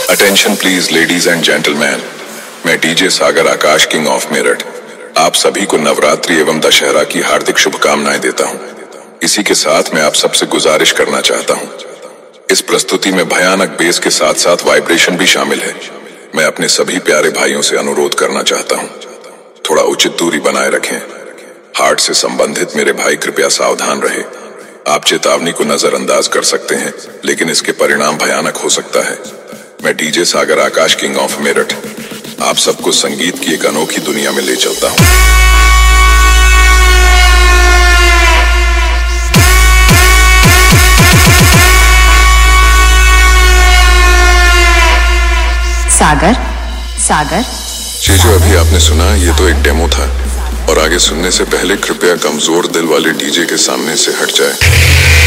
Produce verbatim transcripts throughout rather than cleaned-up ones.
Attention please ladies and gentleman, मैं DJ Sagar Akash king of Meerut आप सभी को नवरात्रि एवं दशहरा की हार्दिक शुभकामनाएं देता हूं। इसी के साथ मैं आप सबसे गुजारिश करना चाहता हूं, इस प्रस्तुति में भयानक बेस के साथ साथ वाइब्रेशन भी शामिल है। मैं अपने सभी प्यारे भाइयों से अनुरोध करना चाहता हूं, थोड़ा उचित दूरी बनाए रखें। हार्ट से संबंधित मेरे भाई कृपया सावधान रहे। आप चेतावनी को नजरअंदाज कर सकते हैं, लेकिन इसके परिणाम भयानक हो सकता है। मैं DJ Sagar Akash king of Meerut आप सबको संगीत की एक अनोखी दुनिया में ले चलता हूं। सागर सागर ये जो अभी आपने सुना ये तो एक डेमो था, और आगे सुनने से पहले कृपया कमजोर दिल वाले डीजे के सामने से हट जाए।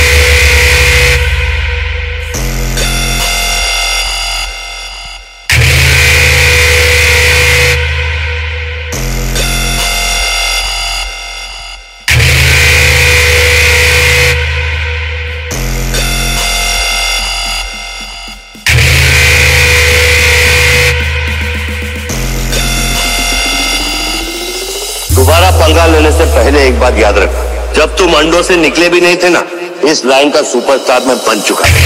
दोबारा पंगा लेने से पहले एक बात याद रख, जब तुम अंडों से निकले भी नहीं थे ना, इस लाइन का सुपरस्टार मैं बन चुका था।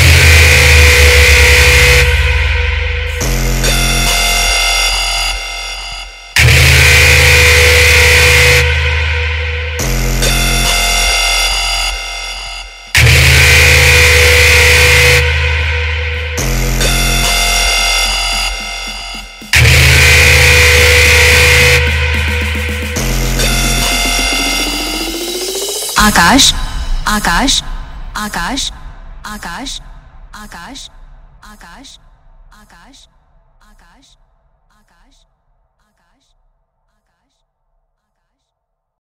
आकाश आकाश आकाश आकाश आकाश आकाश आकाश आकाश आकाश